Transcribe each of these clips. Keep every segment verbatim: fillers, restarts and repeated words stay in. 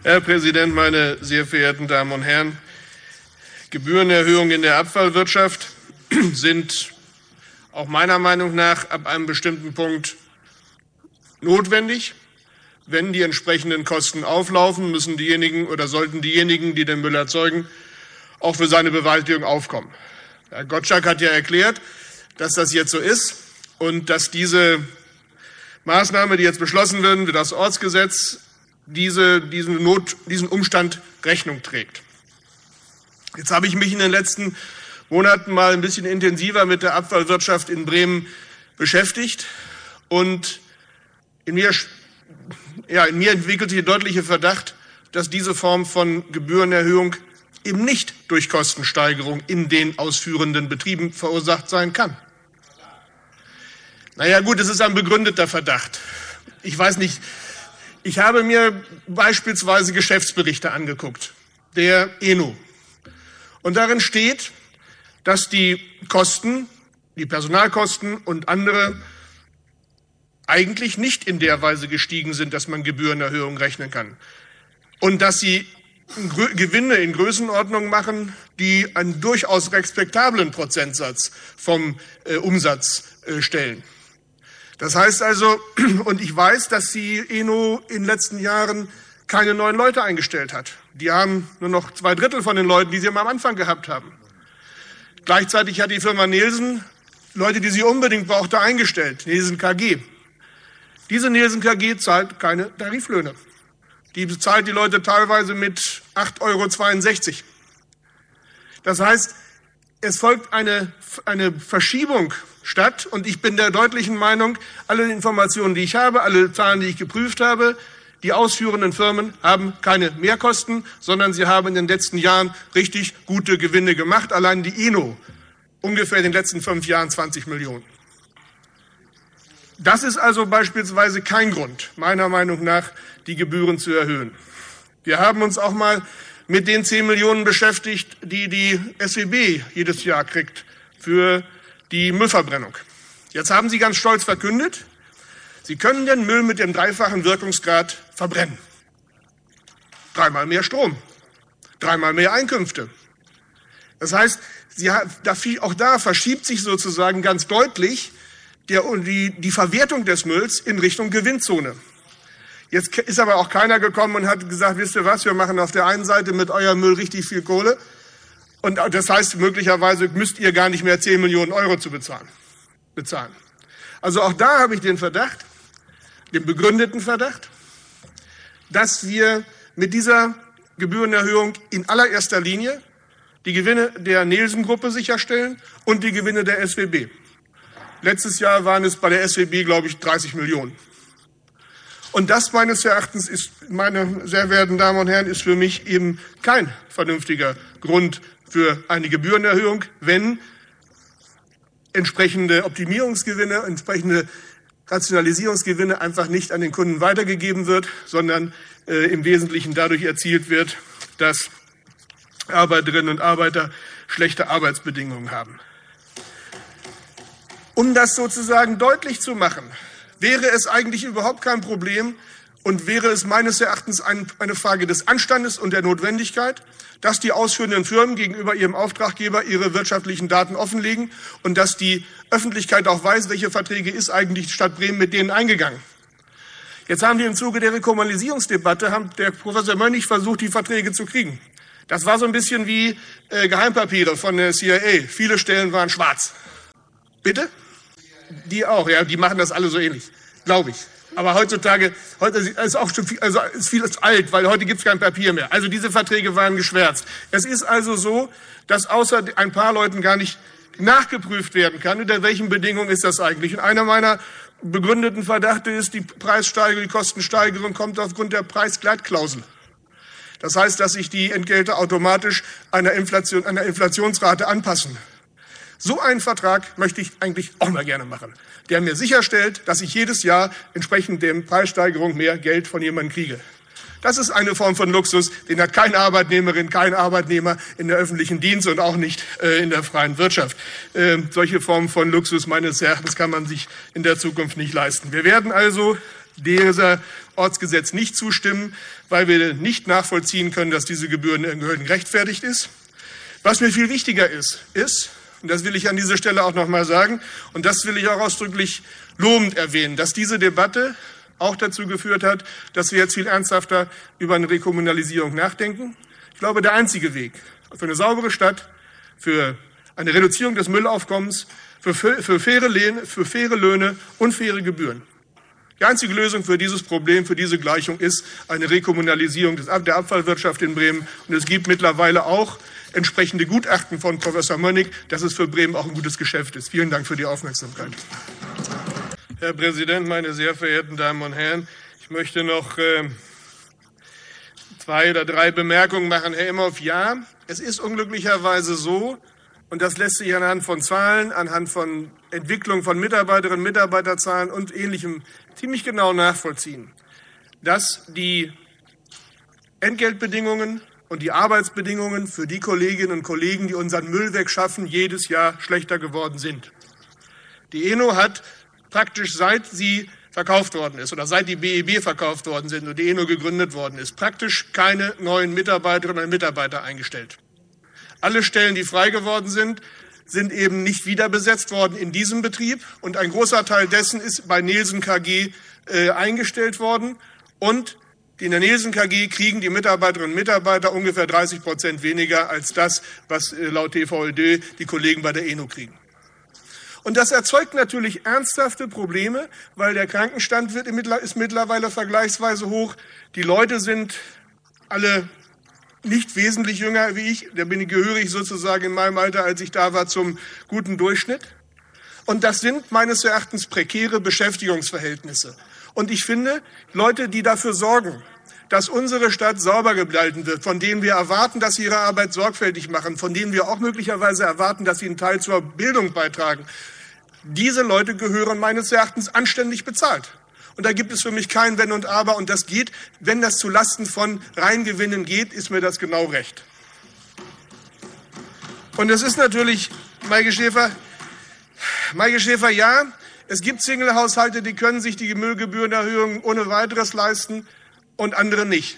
Herr Präsident, meine sehr verehrten Damen und Herren! Gebührenerhöhungen in der Abfallwirtschaft sind auch meiner Meinung nach ab einem bestimmten Punkt notwendig. Wenn die entsprechenden Kosten auflaufen, müssen diejenigen oder sollten diejenigen, die den Müll erzeugen, auch für seine Bewältigung aufkommen. Herr Gottschalk hat ja erklärt, dass das jetzt so ist und dass diese Maßnahme, die jetzt beschlossen wird, für das Ortsgesetz, diese, diesen, Not, diesen Umstand Rechnung trägt. Jetzt habe ich mich in den letzten Monaten mal ein bisschen intensiver mit der Abfallwirtschaft in Bremen beschäftigt und in mir, ja, in mir entwickelte sich der deutliche Verdacht, dass diese Form von Gebührenerhöhung eben nicht durch Kostensteigerung in den ausführenden Betrieben verursacht sein kann. Na ja, gut, es ist ein begründeter Verdacht. Ich weiß nicht, ich habe mir beispielsweise Geschäftsberichte angeguckt, der E N O. Und darin steht, dass die Kosten, die Personalkosten und andere eigentlich nicht in der Weise gestiegen sind, dass man Gebührenerhöhungen rechnen kann. Und dass sie Gewinne in Größenordnung machen, die einen durchaus respektablen Prozentsatz vom äh, Umsatz äh, stellen. Das heißt also, und ich weiß, dass die E N O in den letzten Jahren keine neuen Leute eingestellt hat. Die haben nur noch zwei Drittel von den Leuten, die sie am Anfang gehabt haben. Gleichzeitig hat die Firma Nielsen Leute, die sie unbedingt brauchte, eingestellt. Nielsen K G. Diese Nielsen K G zahlt keine Tariflöhne. Die bezahlt die Leute teilweise mit acht Euro zweiundsechzig. Das heißt, es folgt eine, eine Verschiebung statt. Und ich bin der deutlichen Meinung, alle Informationen, die ich habe, alle Zahlen, die ich geprüft habe, die ausführenden Firmen haben keine Mehrkosten, sondern sie haben in den letzten Jahren richtig gute Gewinne gemacht. Allein die E N O ungefähr in den letzten fünf Jahren zwanzig Millionen. Das ist also beispielsweise kein Grund, meiner Meinung nach, die Gebühren zu erhöhen. Wir haben uns auch mal mit den zehn Millionen beschäftigt, die die S W B jedes Jahr kriegt für die Müllverbrennung. Jetzt haben Sie ganz stolz verkündet, Sie können den Müll mit dem dreifachen Wirkungsgrad verbrennen. Dreimal mehr Strom, dreimal mehr Einkünfte. Das heißt, Sie, auch da verschiebt sich sozusagen ganz deutlich der, die, die Verwertung des Mülls in Richtung Gewinnzone. Jetzt ist aber auch keiner gekommen und hat gesagt, wisst ihr was, wir machen auf der einen Seite mit eurem Müll richtig viel Kohle und das heißt, möglicherweise müsst ihr gar nicht mehr zehn Millionen Euro zu bezahlen. bezahlen. Also auch da habe ich den Verdacht, den begründeten Verdacht, dass wir mit dieser Gebührenerhöhung in allererster Linie die Gewinne der Nielsen-Gruppe sicherstellen und die Gewinne der S W B. Letztes Jahr waren es bei der S W B, glaube ich, dreißig Millionen. Und das meines Erachtens ist, meine sehr verehrten Damen und Herren, ist für mich eben kein vernünftiger Grund für eine Gebührenerhöhung, wenn entsprechende Optimierungsgewinne, entsprechende Rationalisierungsgewinne einfach nicht an den Kunden weitergegeben wird, sondern äh, im Wesentlichen dadurch erzielt wird, dass Arbeiterinnen und Arbeiter schlechte Arbeitsbedingungen haben. Um das sozusagen deutlich zu machen, wäre es eigentlich überhaupt kein Problem und wäre es meines Erachtens ein, eine Frage des Anstandes und der Notwendigkeit, dass die ausführenden Firmen gegenüber ihrem Auftraggeber ihre wirtschaftlichen Daten offenlegen und dass die Öffentlichkeit auch weiß, welche Verträge ist eigentlich die Stadt Bremen mit denen eingegangen. Jetzt haben wir im Zuge der Rekommunalisierungsdebatte, haben der Professor Mönnich versucht, die Verträge zu kriegen. Das war so ein bisschen wie äh, Geheimpapiere von der C I A. Viele Stellen waren schwarz. Bitte? Die auch, ja, die machen das alle so ähnlich, glaube ich. Aber heutzutage, heute ist auch schon viel, also ist vieles alt, weil heute gibt es kein Papier mehr. Also diese Verträge waren geschwärzt. Es ist also so, dass außer ein paar Leuten gar nicht nachgeprüft werden kann, unter welchen Bedingungen ist das eigentlich. Und einer meiner begründeten Verdachte ist, die Preissteigerung, die Kostensteigerung kommt aufgrund der Preisgleitklausel. Das heißt, dass sich die Entgelte automatisch einer Inflation, einer Inflationsrate anpassen. So einen Vertrag möchte ich eigentlich auch mal gerne machen, der mir sicherstellt, dass ich jedes Jahr entsprechend der Preissteigerung mehr Geld von jemandem kriege. Das ist eine Form von Luxus, den hat keine Arbeitnehmerin, kein Arbeitnehmer in der öffentlichen Dienst und auch nicht äh, in der freien Wirtschaft. Äh, solche Formen von Luxus meines Erachtens kann man sich in der Zukunft nicht leisten. Wir werden also dieser Ortsgesetz nicht zustimmen, weil wir nicht nachvollziehen können, dass diese Gebührenerhöhung gerechtfertigt ist. Was mir viel wichtiger ist, ist, und das will ich an dieser Stelle auch noch mal sagen, und das will ich auch ausdrücklich lobend erwähnen, dass diese Debatte auch dazu geführt hat, dass wir jetzt viel ernsthafter über eine Rekommunalisierung nachdenken. Ich glaube, der einzige Weg für eine saubere Stadt, für eine Reduzierung des Müllaufkommens, für, für, faire, Löhne, für faire Löhne und faire Gebühren. Die einzige Lösung für dieses Problem, für diese Gleichung ist eine Rekommunalisierung des, der Abfallwirtschaft in Bremen. Und es gibt mittlerweile auch entsprechende Gutachten von Professor Mönnig, dass es für Bremen auch ein gutes Geschäft ist. Vielen Dank für die Aufmerksamkeit. Herr Präsident, meine sehr verehrten Damen und Herren, ich möchte noch äh, zwei oder drei Bemerkungen machen. Herr Imhoff, ja, es ist unglücklicherweise so, und das lässt sich anhand von Zahlen, anhand von Entwicklung von Mitarbeiterinnen und Mitarbeiterzahlen und Ähnlichem ziemlich genau nachvollziehen, dass die Entgeltbedingungen und die Arbeitsbedingungen für die Kolleginnen und Kollegen, die unseren Müll wegschaffen, jedes Jahr schlechter geworden sind. Die E N O hat praktisch, seit sie verkauft worden ist oder seit die B E B verkauft worden sind und die E N O gegründet worden ist, praktisch keine neuen Mitarbeiterinnen und Mitarbeiter eingestellt. Alle Stellen, die frei geworden sind, sind eben nicht wieder besetzt worden in diesem Betrieb. Und ein großer Teil dessen ist bei Nielsen K G äh, eingestellt worden. Und in der Nielsen K G kriegen die Mitarbeiterinnen und Mitarbeiter ungefähr dreißig Prozent weniger als das, was äh, laut T V L D die Kollegen bei der E N O kriegen. Und das erzeugt natürlich ernsthafte Probleme, weil der Krankenstand wird, ist mittlerweile vergleichsweise hoch. Die Leute sind alle nicht wesentlich jünger wie ich, da bin ich, gehöre ich sozusagen in meinem Alter, als ich da war, zum guten Durchschnitt. Und das sind meines Erachtens prekäre Beschäftigungsverhältnisse. Und ich finde, Leute, die dafür sorgen, dass unsere Stadt sauber gehalten wird, von denen wir erwarten, dass sie ihre Arbeit sorgfältig machen, von denen wir auch möglicherweise erwarten, dass sie einen Teil zur Bildung beitragen, diese Leute gehören meines Erachtens anständig bezahlt. Und da gibt es für mich kein Wenn und Aber. Und das geht, wenn das zulasten von Reingewinnen geht, ist mir das genau recht. Und es ist natürlich, Maike Schäfer, Maike Schäfer, ja, es gibt Single-Haushalte, die können sich die Müllgebührenerhöhung ohne weiteres leisten und andere nicht.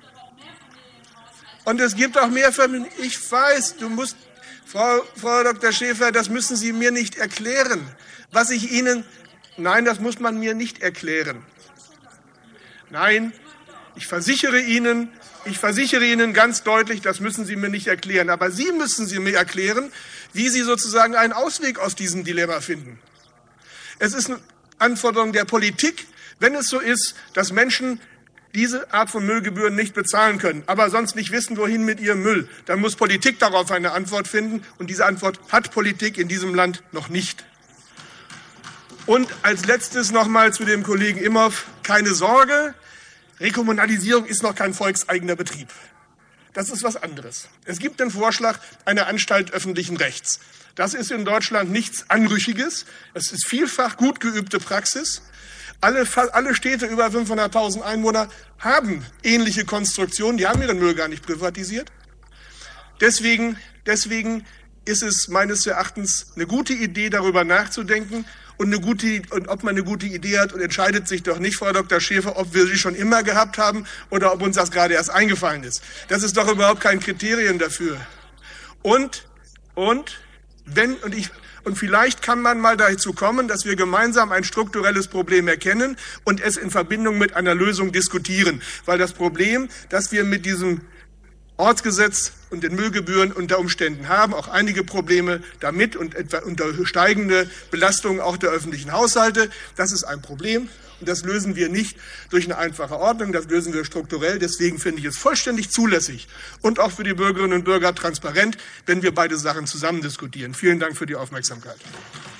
Und es gibt auch mehr Familien. Ich weiß, du musst, Frau, Frau Doktor Schäfer, das müssen Sie mir nicht erklären. Was ich Ihnen Nein, das muss man mir nicht erklären. Nein, ich versichere Ihnen, ich versichere Ihnen ganz deutlich, das müssen Sie mir nicht erklären. Aber Sie müssen Sie mir erklären, wie Sie sozusagen einen Ausweg aus diesem Dilemma finden. Es ist eine Anforderung der Politik, wenn es so ist, dass Menschen diese Art von Müllgebühren nicht bezahlen können, aber sonst nicht wissen, wohin mit ihrem Müll, dann muss Politik darauf eine Antwort finden. Und diese Antwort hat Politik in diesem Land noch nicht. Und als letztes noch mal zu dem Kollegen Imhoff. Keine Sorge, Rekommunalisierung ist noch kein volkseigener Betrieb. Das ist was anderes. Es gibt den Vorschlag einer Anstalt öffentlichen Rechts. Das ist in Deutschland nichts Anrüchiges. Es ist vielfach gut geübte Praxis. Alle, alle Städte über fünfhunderttausend Einwohner haben ähnliche Konstruktionen. Die haben ihren Müll gar nicht privatisiert. Deswegen, deswegen ist es meines Erachtens eine gute Idee, darüber nachzudenken. Und, eine gute, und ob man eine gute Idee hat, und entscheidet sich doch nicht, Frau Doktor Schäfer, ob wir sie schon immer gehabt haben oder ob uns das gerade erst eingefallen ist. Das ist doch überhaupt kein Kriterium dafür. Und, und, wenn, und ich, und vielleicht kann man mal dazu kommen, dass wir gemeinsam ein strukturelles Problem erkennen und es in Verbindung mit einer Lösung diskutieren. Weil das Problem, das wir mit diesem Ortsgesetz und den Müllgebühren unter Umständen haben, auch einige Probleme damit und etwa unter steigende Belastungen auch der öffentlichen Haushalte. Das ist ein Problem und das lösen wir nicht durch eine einfache Ordnung, das lösen wir strukturell. Deswegen finde ich es vollständig zulässig und auch für die Bürgerinnen und Bürger transparent, wenn wir beide Sachen zusammen diskutieren. Vielen Dank für die Aufmerksamkeit.